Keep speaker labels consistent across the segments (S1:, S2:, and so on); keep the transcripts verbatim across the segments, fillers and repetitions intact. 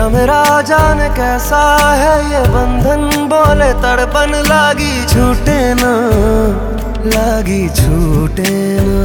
S1: तेरा मेरा जाने कैसा है ये बंधन, बोले तड़पन लागी छूटे ना, लागी छूटे ना।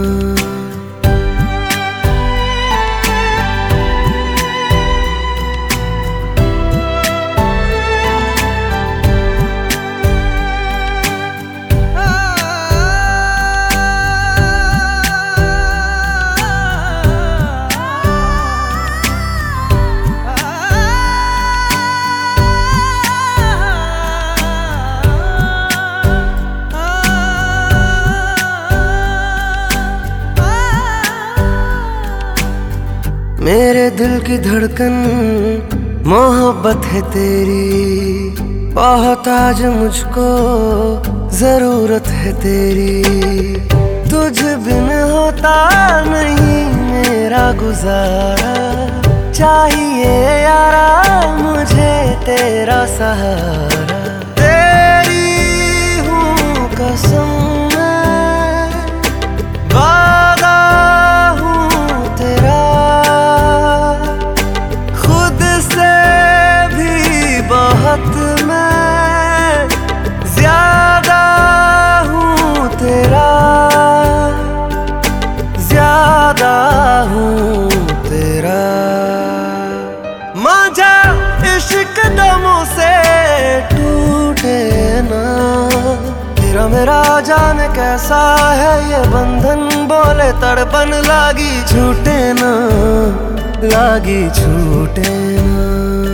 S1: मेरे दिल की धड़कन मोहब्बत है तेरी, बहुत आज मुझको जरूरत है तेरी। तुझ बिन होता नहीं मेरा गुजारा, चाहिए यारा मुझे तेरा सहारा। तेरी हूँ कसम मैं ज्यादा हूँ तेरा, ज्यादा हूँ तेरा। मांझा इश्क दमों से टूटे ना, तेरा मेरा जाने कैसा है ये बंधन, बोले तड़पन लागी छूटे ना, लागी छूटे ना।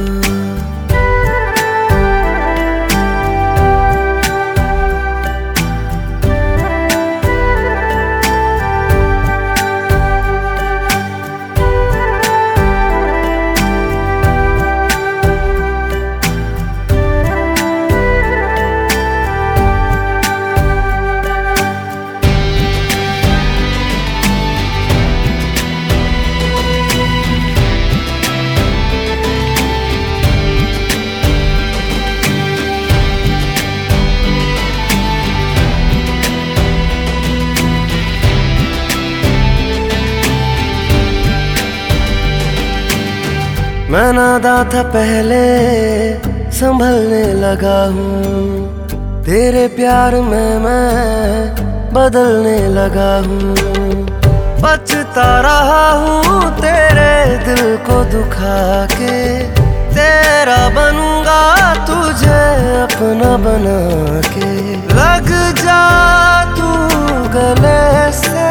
S1: मैं नादा था पहले संभलने लगा हूँ, तेरे प्यार में मैं बदलने लगा हूँ। बचता रहा हूँ तेरे दिल को दुखा के, तेरा बनूंगा तुझे अपना बना के। लग जा तू गले से,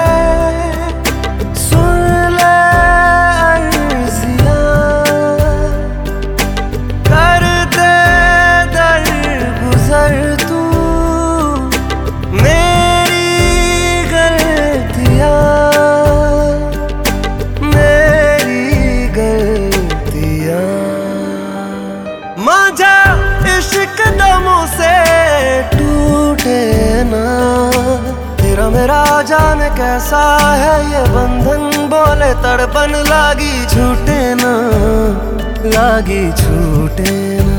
S1: मांझा इश्क दमों से टूटे ना, तेरा मेरा जाने कैसा है ये बंधन, बोले तड़पन लागी छूटे ना, लागी छूटे ना।